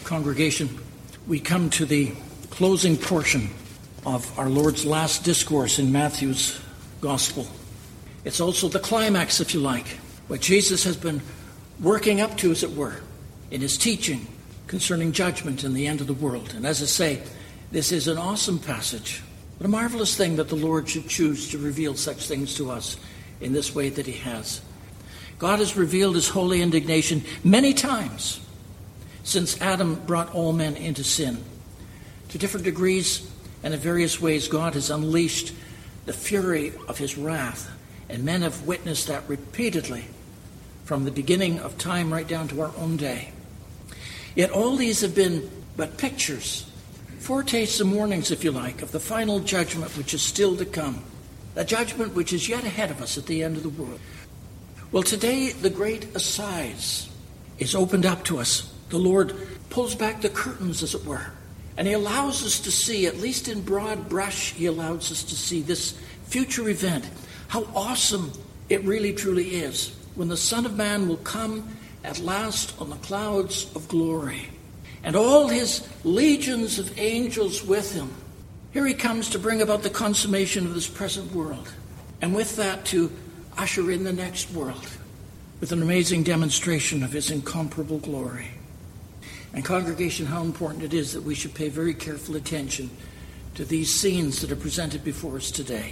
Congregation, we come to the closing portion of our Lord's last discourse in Matthew's Gospel. It's also the climax, if you like, what Jesus has been working up to, as it were, in his teaching concerning judgment and the end of the world. And as I say, this is an awesome passage. What a marvelous thing that the Lord should choose to reveal such things to us in this way that he has. God has revealed his holy indignation many times since Adam brought all men into sin. To different degrees and in various ways, God has unleashed the fury of his wrath, and men have witnessed that repeatedly from the beginning of time right down to our own day. Yet all these have been but pictures, foretastes and warnings, if you like, of the final judgment which is still to come, a judgment which is yet ahead of us at the end of the world. Well, today the great assize is opened up to us. The Lord pulls back the curtains, as it were, and he allows us to see, at least in broad brush, he allows us to see this future event, how awesome it really truly is, when the Son of Man will come at last on the clouds of glory, and all his legions of angels with him. Here he comes to bring about the consummation of this present world, and with that to usher in the next world with an amazing demonstration of his incomparable glory. And congregation, how important it is that we should pay very careful attention to these scenes that are presented before us today.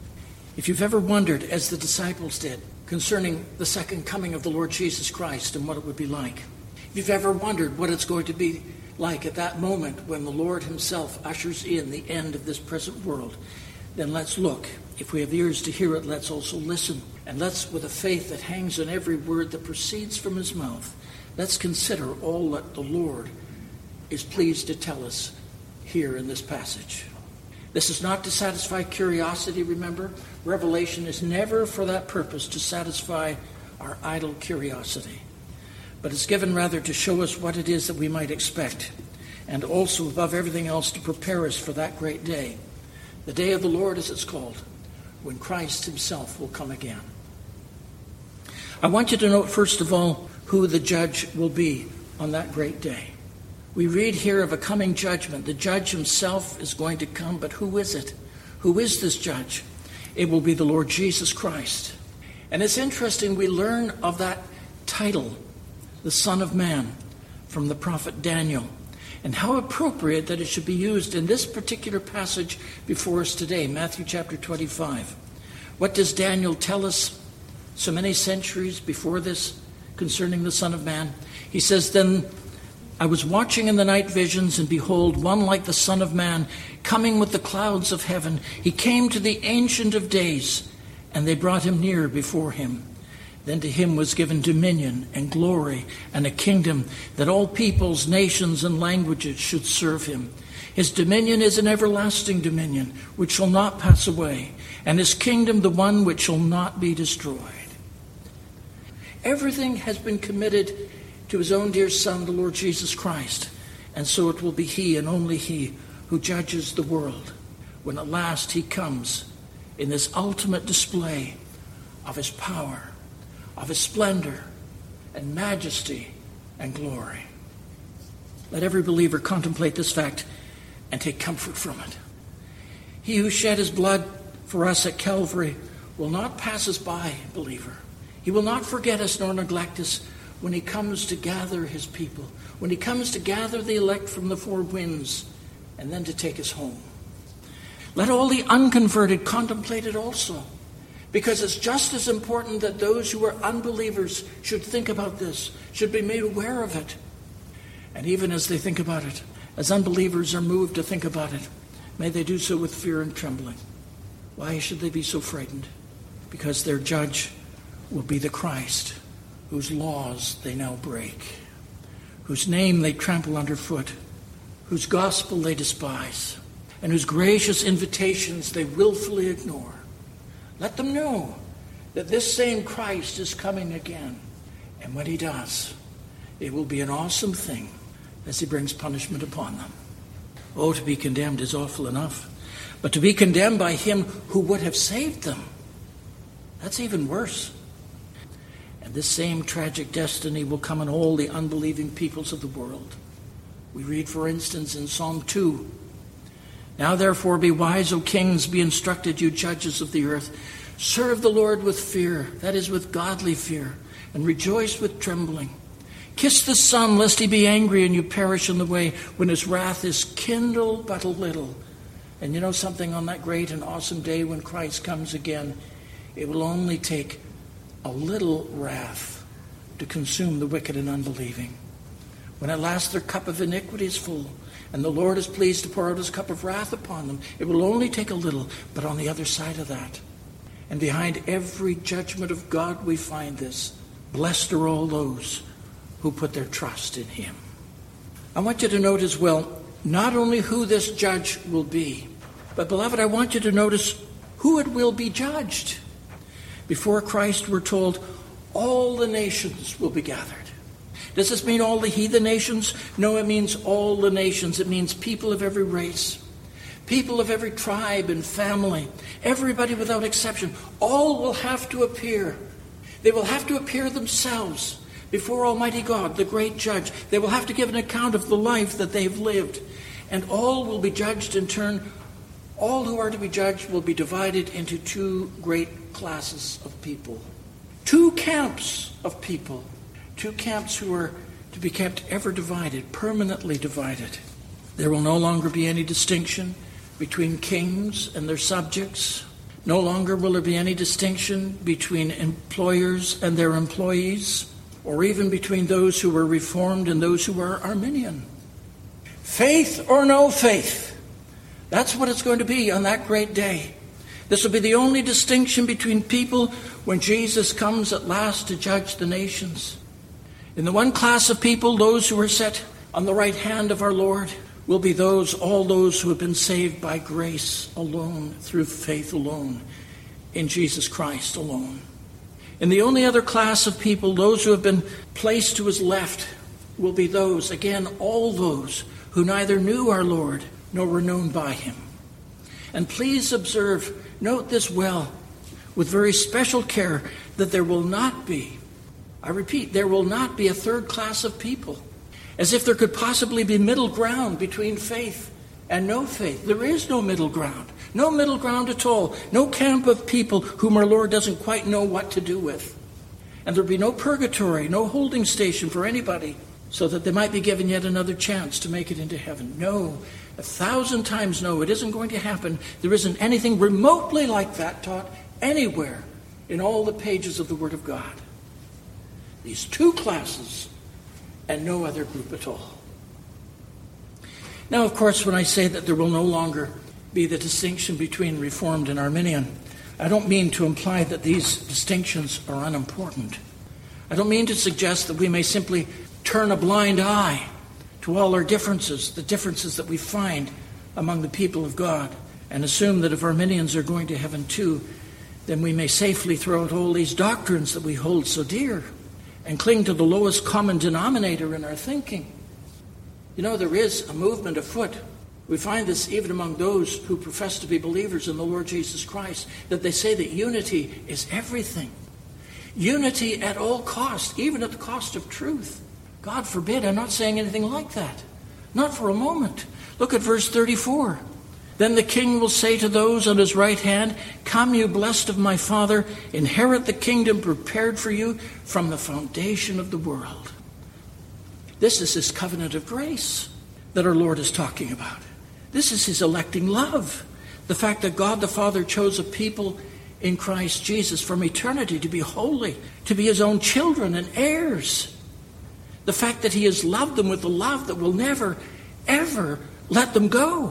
If you've ever wondered, as the disciples did, concerning the second coming of the Lord Jesus Christ and what it would be like, if you've ever wondered what it's going to be like at that moment when the Lord himself ushers in the end of this present world, then let's look. If we have ears to hear it, let's also listen. And let's, with a faith that hangs on every word that proceeds from his mouth, let's consider all that the Lord is pleased to tell us here in this passage. This is not to satisfy curiosity, remember. Revelation is never for that purpose, to satisfy our idle curiosity. But it's given rather to show us what it is that we might expect, and also, above everything else, to prepare us for that great day. The day of the Lord, as it's called, when Christ himself will come again. I want you to note, first of all, who the judge will be on that great day. We read here of a coming judgment. The judge himself is going to come, but who is it? Who is this judge? It will be the Lord Jesus Christ. And it's interesting, we learn of that title, the Son of Man, from the prophet Daniel. And how appropriate that it should be used in this particular passage before us today, Matthew chapter 25. What does Daniel tell us so many centuries before this concerning the Son of Man? He says, "Then I was watching in the night visions, and behold, one like the Son of Man, coming with the clouds of heaven. He came to the Ancient of Days, and they brought him near before him. Then to him was given dominion and glory and a kingdom, that all peoples, nations, and languages should serve him. His dominion is an everlasting dominion, which shall not pass away, and his kingdom the one which shall not be destroyed." Everything has been committed to his own dear Son, the Lord Jesus Christ. And so it will be he and only he who judges the world when at last he comes in this ultimate display of his power, of his splendor and majesty and glory. Let every believer contemplate this fact and take comfort from it. He who shed his blood for us at Calvary will not pass us by, believer. He will not forget us nor neglect us when he comes to gather his people, when he comes to gather the elect from the four winds, and then to take us home. Let all the unconverted contemplate it also, because it's just as important that those who are unbelievers should think about this, should be made aware of it. And even as they think about it, as unbelievers are moved to think about it, may they do so with fear and trembling. Why should they be so frightened? Because their judge will be the Christ, whose laws they now break, whose name they trample underfoot, whose gospel they despise, and whose gracious invitations they willfully ignore. Let them know that this same Christ is coming again. And when he does, it will be an awesome thing as he brings punishment upon them. Oh, to be condemned is awful enough. But to be condemned by him who would have saved them, that's even worse. And this same tragic destiny will come on all the unbelieving peoples of the world. We read, for instance, in Psalm 2, "Now therefore be wise, O kings, be instructed, you judges of the earth. Serve the Lord with fear," that is, with godly fear, "and rejoice with trembling. Kiss the Son, lest he be angry and you perish in the way, when his wrath is kindled but a little." And you know something, on that great and awesome day when Christ comes again, it will only take a little wrath to consume the wicked and unbelieving. When at last their cup of iniquity is full, and the Lord is pleased to pour out his cup of wrath upon them, it will only take a little, but on the other side of that. And behind every judgment of God we find this: blessed are all those who put their trust in him. I want you to note as well, not only who this judge will be, but beloved, I want you to notice who it will be judged. Before Christ, we're told, all the nations will be gathered. Does this mean all the heathen nations? No, it means all the nations. It means people of every race, people of every tribe and family, everybody without exception. All will have to appear. They will have to appear themselves before Almighty God, the great judge. They will have to give an account of the life that they've lived. And all will be judged in turn. All who are to be judged will be divided into two great classes of people. Two camps of people. Two camps who are to be kept ever divided, permanently divided. There will no longer be any distinction between kings and their subjects. No longer will there be any distinction between employers and their employees, or even between those who are Reformed and those who are Arminian. Faith or no faith. That's what it's going to be on that great day. This will be the only distinction between people when Jesus comes at last to judge the nations. In the one class of people, those who are set on the right hand of our Lord will be all those who have been saved by grace alone, through faith alone, in Jesus Christ alone. In the only other class of people, those who have been placed to his left will be those, again, all those who neither knew our Lord nor were known by him. And please observe, note this well, with very special care, that there will not be, I repeat, there will not be a third class of people, as if there could possibly be middle ground between faith and no faith. There is no middle ground. No middle ground at all. No camp of people whom our Lord doesn't quite know what to do with. And there will be no purgatory, no holding station for anybody, so that they might be given yet another chance to make it into heaven. No, 1,000 times no, it isn't going to happen. There isn't anything remotely like that taught anywhere in all the pages of the Word of God. These two classes and no other group at all. Now, of course, when I say that there will no longer be the distinction between Reformed and Arminian, I don't mean to imply that these distinctions are unimportant. I don't mean to suggest that we may simply turn a blind eye to all our differences, the differences that we find among the people of God, and assume that if Arminians are going to heaven too, then we may safely throw out all these doctrines that we hold so dear and cling to the lowest common denominator in our thinking. You know, there is a movement afoot. We find this even among those who profess to be believers in the Lord Jesus Christ, that they say that unity is everything. Unity at all cost, even at the cost of truth. God forbid, I'm not saying anything like that. Not for a moment. Look at verse 34. Then the king will say to those on his right hand, "Come, you blessed of my Father, inherit the kingdom prepared for you from the foundation of the world." This is his covenant of grace that our Lord is talking about. This is his electing love. The fact that God the Father chose a people in Christ Jesus from eternity to be holy, to be his own children and heirs. The fact that he has loved them with a love that will never, ever let them go.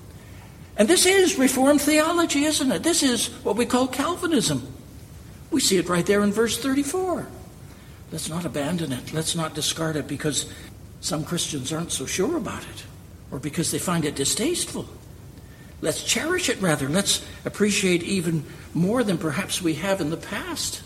And this is Reformed theology, isn't it? This is what we call Calvinism. We see it right there in verse 34. Let's not abandon it. Let's not discard it because some Christians aren't so sure about it, or because they find it distasteful. Let's cherish it rather. Let's appreciate even more than perhaps we have in the past.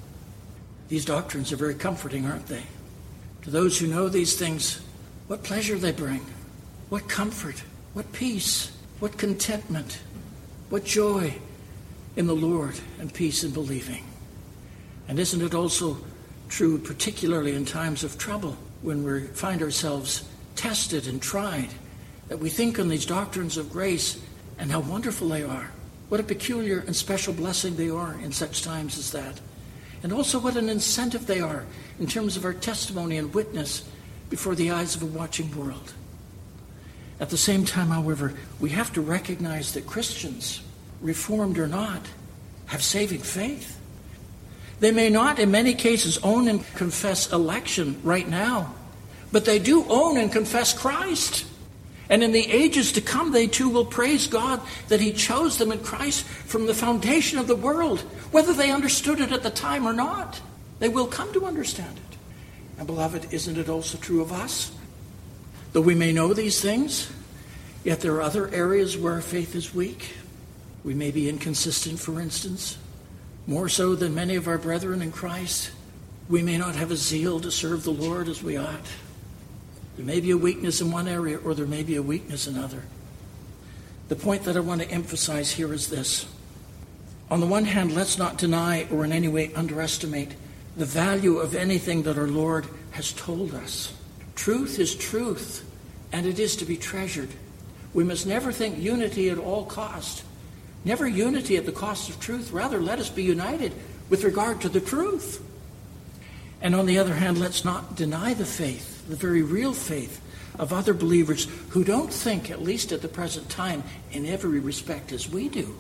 These doctrines are very comforting, aren't they? To those who know these things, what pleasure they bring, what comfort, what peace, what contentment, what joy in the Lord, and peace in believing. And isn't it also true, particularly in times of trouble, when we find ourselves tested and tried, that we think on these doctrines of grace and how wonderful they are. What a peculiar and special blessing they are in such times as that. And also what an incentive they are in terms of our testimony and witness before the eyes of a watching world. At the same time, however, we have to recognize that Christians, Reformed or not, have saving faith. They may not, in many cases, own and confess election right now, but they do own and confess Christ. And in the ages to come, they too will praise God that He chose them in Christ from the foundation of the world. Whether they understood it at the time or not, they will come to understand it. And beloved, isn't it also true of us? Though we may know these things, yet there are other areas where our faith is weak. We may be inconsistent, for instance. More so than many of our brethren in Christ, we may not have a zeal to serve the Lord as we ought. There may be a weakness in one area, or there may be a weakness in another. The point that I want to emphasize here is this. On the one hand, let's not deny or in any way underestimate the value of anything that our Lord has told us. Truth is truth, and it is to be treasured. We must never think unity at all cost. Never unity at the cost of truth. Rather, let us be united with regard to the truth. And on the other hand, let's not deny the faith, the very real faith of other believers who don't think, at least at the present time, in every respect as we do.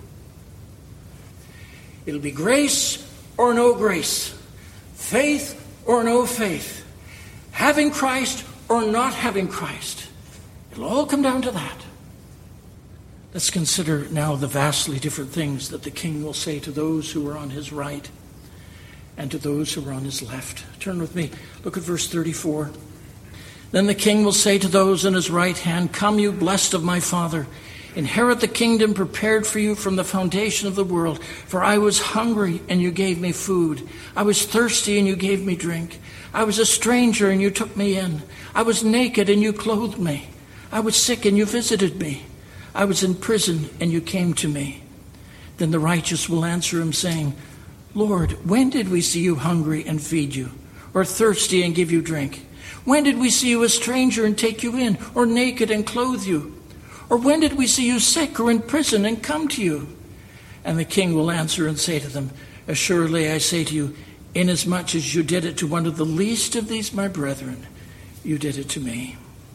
It'll be grace or no grace, faith or no faith, having Christ or not having Christ. It'll all come down to that. Let's consider now the vastly different things that the King will say to those who are on his right and to those who are on his left. Turn with me. Look at verse 34. Then the King will say to those on his right hand, "Come, you blessed of my Father, inherit the kingdom prepared for you from the foundation of the world. For I was hungry, and you gave me food. I was thirsty, and you gave me drink. I was a stranger, and you took me in. I was naked, and you clothed me. I was sick, and you visited me. I was in prison, and you came to me." Then the righteous will answer him, saying, "Lord, when did we see you hungry and feed you, or thirsty and give you drink? When did we see you a stranger and take you in, or naked and clothe you? Or when did we see you sick or in prison and come to you?" And the King will answer and say to them, "Assuredly I say to you, inasmuch as you did it to one of the least of these my brethren, you did it to me."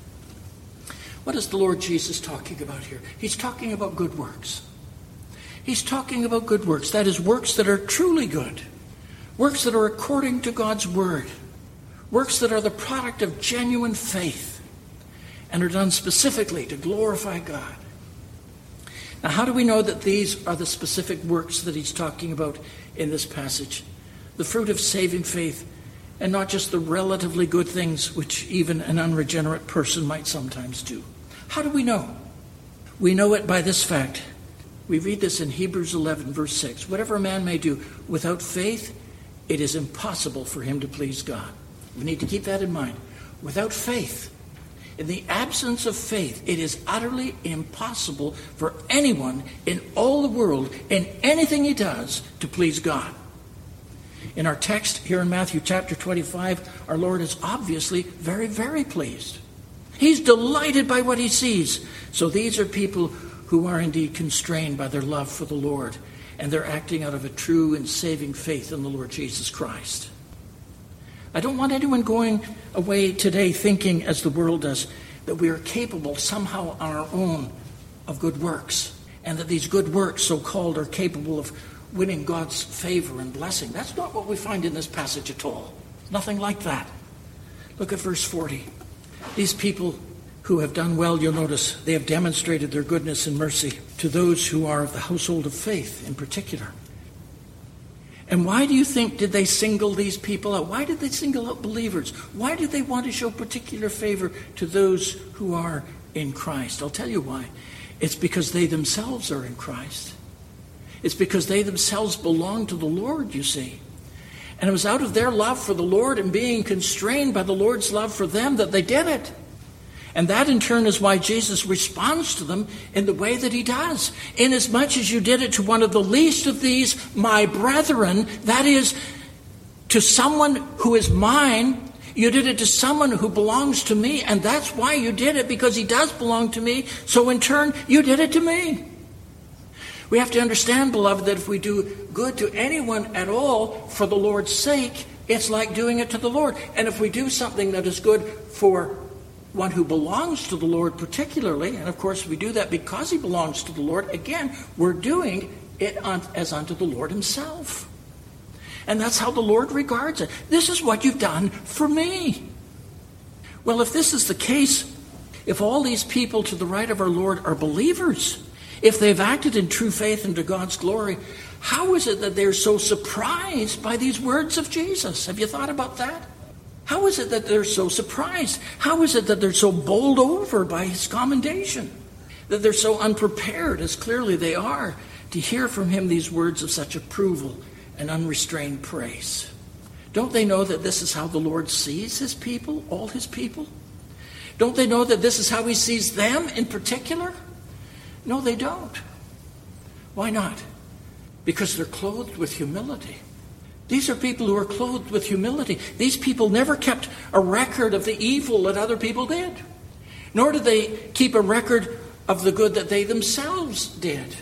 What is the Lord Jesus talking about here? He's talking about good works. He's talking about good works. That is, works that are truly good. Works that are according to God's word. Works that are the product of genuine faith and are done specifically to glorify God. Now, how do we know that these are the specific works that he's talking about in this passage? The fruit of saving faith, and not just the relatively good things which even an unregenerate person might sometimes do. How do we know? We know it by this fact. We read this in Hebrews 11, verse 6. Whatever a man may do without faith, it is impossible for him to please God. We need to keep that in mind. Without faith, in the absence of faith, it is utterly impossible for anyone in all the world, in anything he does, to please God. In our text here in Matthew chapter 25, our Lord is obviously very, very pleased. He's delighted by what he sees. So these are people who are indeed constrained by their love for the Lord, and they're acting out of a true and saving faith in the Lord Jesus Christ. I don't want anyone going away today thinking, as the world does, that we are capable somehow on our own of good works, and that these good works, so-called, are capable of winning God's favor and blessing. That's not what we find in this passage at all. Nothing like that. Look at verse 40. These people who have done well, you'll notice, they have demonstrated their goodness and mercy to those who are of the household of faith in particular. And why do you think did they single these people out? Why did they single out believers? Why did they want to show particular favor to those who are in Christ? I'll tell you why. It's because they themselves are in Christ. It's because they themselves belong to the Lord, you see. And it was out of their love for the Lord and being constrained by the Lord's love for them that they did it. And that in turn is why Jesus responds to them in the way that he does. Inasmuch as you did it to one of the least of these, my brethren, that is, to someone who is mine, You did it to someone who belongs to me, and that's why you did it, because he does belong to me. So in turn, you did it to me. We have to understand, beloved, that if we do good to anyone at all for the Lord's sake, it's like doing it to the Lord. And if we do something that is good for one who belongs to the Lord particularly, and of course we do that because he belongs to the Lord, again, we're doing it as unto the Lord himself. And that's how the Lord regards it. This is what you've done for me. Well, if this is the case, if all these people to the right of our Lord are believers, if they've acted in true faith and to God's glory, how is it that they're so surprised by these words of Jesus? Have you thought about that? How is it that they're so surprised? How is it that they're so bowled over by his commendation? That they're so unprepared, as clearly they are, to hear from him these words of such approval and unrestrained praise? Don't they know that this is how the Lord sees his people, all his people? Don't they know that this is how he sees them in particular? No, they don't. Why not? Because they're clothed with humility. These are people who are clothed with humility. These people never kept a record of the evil that other people did, nor did they keep a record of the good that they themselves did.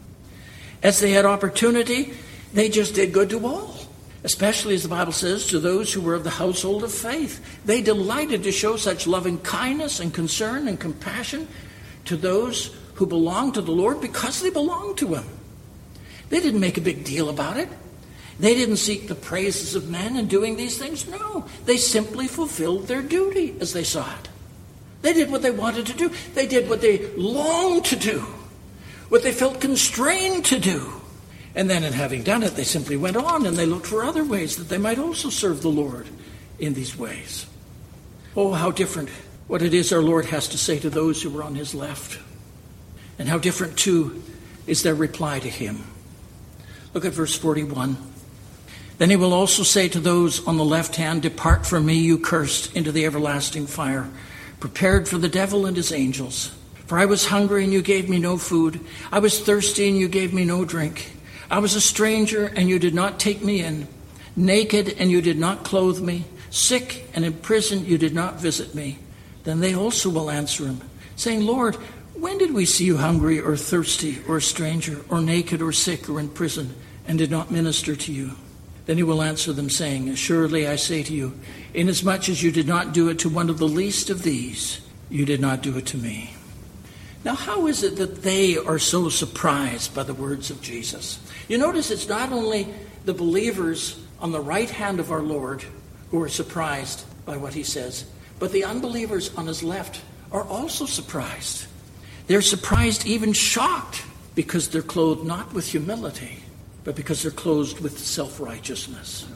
As they had opportunity, they just did good to all, especially, as the Bible says, to those who were of the household of faith. They delighted to show such loving kindness and concern and compassion to those who belonged to the Lord because they belonged to him. They didn't make a big deal about it. They didn't seek the praises of men in doing these things. No, they simply fulfilled their duty as they saw it. They did what they wanted to do. They did what they longed to do, what they felt constrained to do. And then in having done it, they simply went on and they looked for other ways that they might also serve the Lord in these ways. Oh, how different what it is our Lord has to say to those who were on his left. And how different, too, is their reply to him. Look at verse 41. Then he will also say to those on the left hand, "Depart from me, you cursed, into the everlasting fire, prepared for the devil and his angels. For I was hungry, and you gave me no food. I was thirsty, and you gave me no drink. I was a stranger, and you did not take me in. Naked, and you did not clothe me. Sick and in prison, you did not visit me." Then they also will answer him, saying, "Lord, when did we see you hungry or thirsty or a stranger or naked or sick or in prison and did not minister to you?" Then he will answer them, saying, "Assuredly I say to you, inasmuch as you did not do it to one of the least of these, you did not do it to me." Now, how is it that they are so surprised by the words of Jesus? You notice it's not only the believers on the right hand of our Lord who are surprised by what he says, but the unbelievers on his left are also surprised. They're surprised, even shocked, because they're clothed not with humility, but because they're clothed with self-righteousness.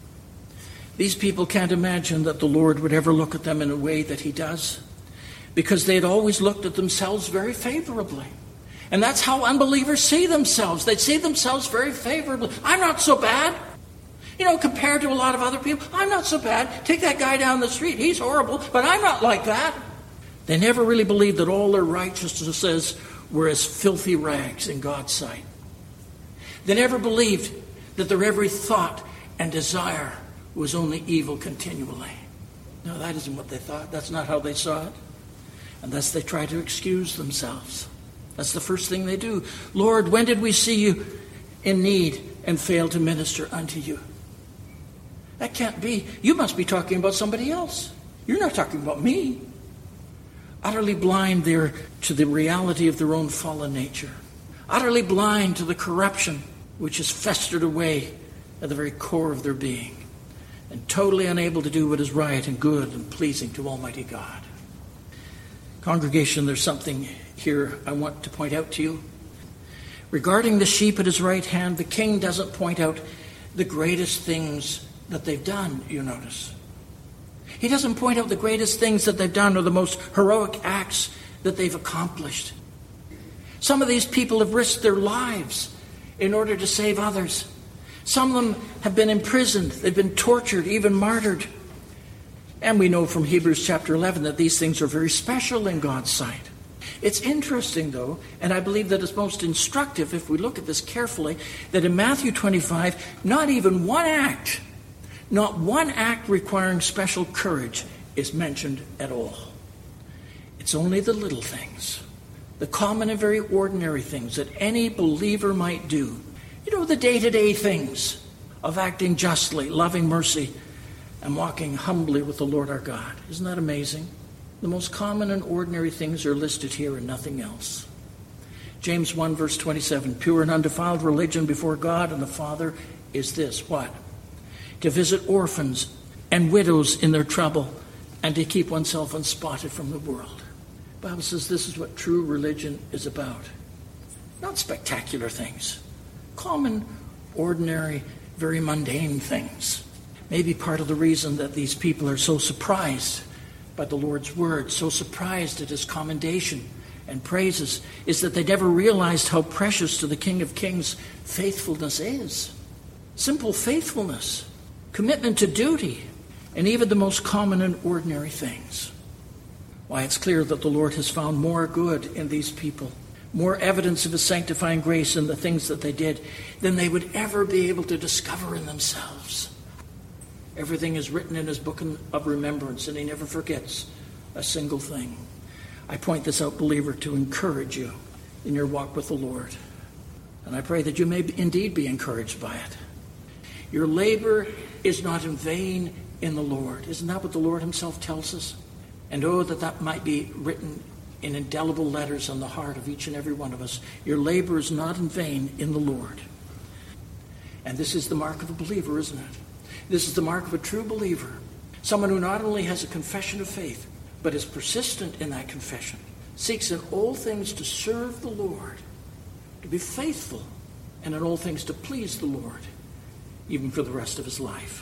These people can't imagine that the Lord would ever look at them in a way that he does, because they had always looked at themselves very favorably. And that's how unbelievers see themselves. They see themselves very favorably. I'm not so bad. Compared to a lot of other people, I'm not so bad. Take that guy down the street. He's horrible, but I'm not like that. They never really believed that all their righteousnesses were as filthy rags in God's sight. They never believed that their every thought and desire was only evil continually. No, that isn't what they thought. That's not how they saw it. And thus they try to excuse themselves. That's the first thing they do. "Lord, when did we see you in need and fail to minister unto you?" That can't be. You must be talking about somebody else. You're not talking about me. Utterly blind there to the reality of their own fallen nature. Utterly blind to the corruption which is festered away at the very core of their being. And totally unable to do what is right and good and pleasing to Almighty God. Congregation, there's something here I want to point out to you. Regarding the sheep at his right hand, the king doesn't point out the greatest things that they've done, you notice. He doesn't point out the greatest things that they've done or the most heroic acts that they've accomplished. Some of these people have risked their lives in order to save others. Some of them have been imprisoned. They've been tortured, even martyred. And we know from Hebrews chapter 11 that these things are very special in God's sight. It's interesting, though, and I believe that it's most instructive if we look at this carefully, that in Matthew 25, not even one act, Not one act requiring special courage is mentioned at all. It's only the little things, the common and very ordinary things that any believer might do. You know, the day-to-day things of acting justly, loving mercy, and walking humbly with the Lord our God. Isn't that amazing? The most common and ordinary things are listed here and nothing else. James 1 verse 27, pure and undefiled religion before God and the Father is this, what? To visit orphans and widows in their trouble and to keep oneself unspotted from the world. The Bible says this is what true religion is about. Not spectacular things. Common, ordinary, very mundane things. Maybe part of the reason that these people are so surprised by the Lord's word, so surprised at his commendation and praises, is that they never realized how precious to the King of Kings faithfulness is. Simple faithfulness, commitment to duty, and even the most common and ordinary things. Why, it's clear that the Lord has found more good in these people, more evidence of his sanctifying grace in the things that they did than they would ever be able to discover in themselves. Everything is written in his book of remembrance, and he never forgets a single thing. I point this out, believer, to encourage you in your walk with the Lord. And I pray that you may indeed be encouraged by it. Your labor is not in vain in the Lord. Isn't that what the Lord himself tells us? And oh, that might be written in indelible letters on the heart of each and every one of us. Your labor is not in vain in the Lord. And this is the mark of a believer, isn't it? This is the mark of a true believer. Someone who not only has a confession of faith, but is persistent in that confession, seeks in all things to serve the Lord, to be faithful, and in all things to please the Lord, even for the rest of his life.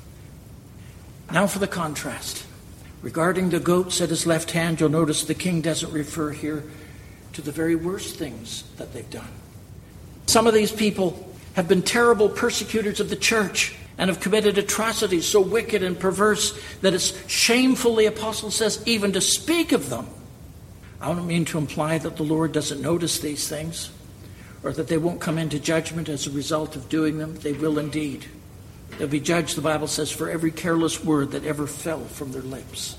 Now for the contrast. Regarding the goats at his left hand, you'll notice the king doesn't refer here to the very worst things that they've done. Some of these people have been terrible persecutors of the church and have committed atrocities so wicked and perverse that it's shameful, the apostle says, even to speak of them. I don't mean to imply that the Lord doesn't notice these things or that they won't come into judgment as a result of doing them. They will indeed. They'll be judged, the Bible says, for every careless word that ever fell from their lips.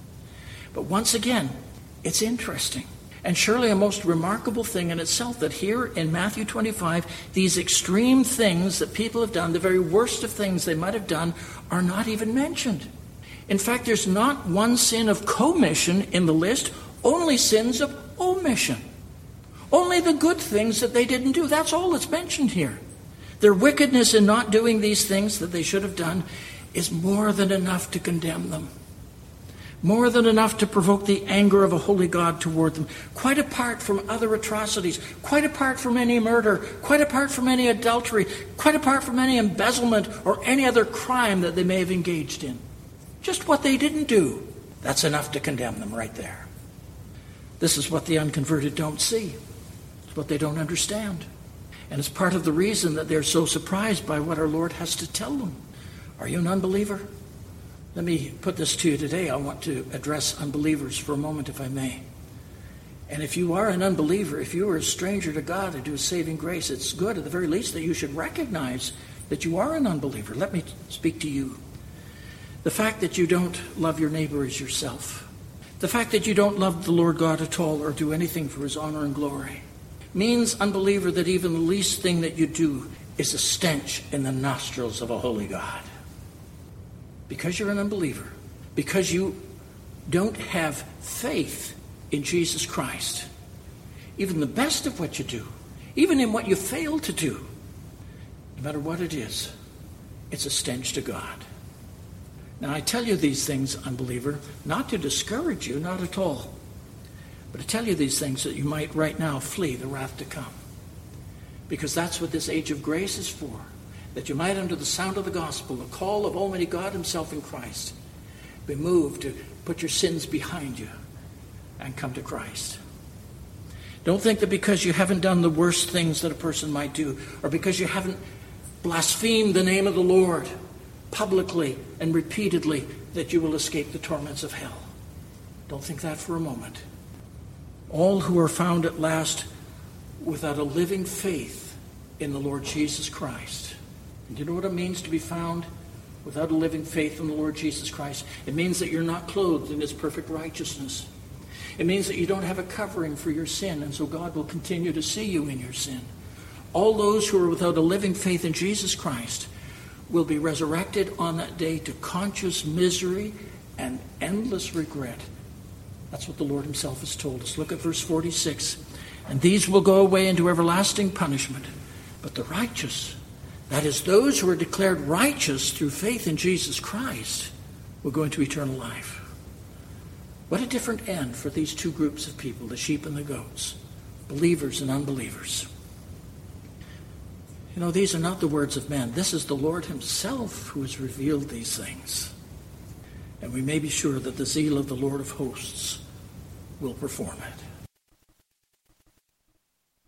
But once again, it's interesting and surely a most remarkable thing in itself that here in Matthew 25, these extreme things that people have done, the very worst of things they might have done, are not even mentioned. In fact, there's not one sin of commission in the list, only sins of omission. Only the good things that they didn't do. That's all that's mentioned here. Their wickedness in not doing these things that they should have done is more than enough to condemn them. More than enough to provoke the anger of a holy God toward them. Quite apart from other atrocities, quite apart from any murder, quite apart from any adultery, quite apart from any embezzlement or any other crime that they may have engaged in. Just what they didn't do, that's enough to condemn them right there. This is what the unconverted don't see. It's what they don't understand. And it's part of the reason that they're so surprised by what our Lord has to tell them. Are you an unbeliever? Let me put this to you today. I want to address unbelievers for a moment, if I may. And if you are an unbeliever, if you are a stranger to God and to His saving grace, it's good at the very least that you should recognize that you are an unbeliever. Let me speak to you. The fact that you don't love your neighbor as yourself, the fact that you don't love the Lord God at all or do anything for His honor and glory, means, unbeliever, that even the least thing that you do is a stench in the nostrils of a holy God. Because you're an unbeliever, because you don't have faith in Jesus Christ, even the best of what you do, even in what you fail to do, no matter what it is, it's a stench to God. Now, I tell you these things, unbeliever, not to discourage you, not at all, but to tell you these things that you might right now flee the wrath to come. Because that's what this age of grace is for. That you might, under the sound of the gospel, the call of Almighty God Himself in Christ, be moved to put your sins behind you and come to Christ. Don't think that because you haven't done the worst things that a person might do, or because you haven't blasphemed the name of the Lord publicly and repeatedly, that you will escape the torments of hell. Don't think that for a moment. All who are found at last without a living faith in the Lord Jesus Christ. And you know what it means to be found without a living faith in the Lord Jesus Christ, it means that you're not clothed in his perfect righteousness. It means that you don't have a covering for your sin, and so God will continue to see you in your sin. All those who are without a living faith in Jesus Christ will be resurrected on that day to conscious misery and endless regret. That's what the Lord himself has told us. Look at verse 46. And these will go away into everlasting punishment, but the righteous, that is, those who are declared righteous through faith in Jesus Christ, will go into eternal life. What a different end for these two groups of people, the sheep and the goats, believers and unbelievers. You know, these are not the words of men. This is the Lord himself who has revealed these things. And we may be sure that the zeal of the Lord of hosts will perform it.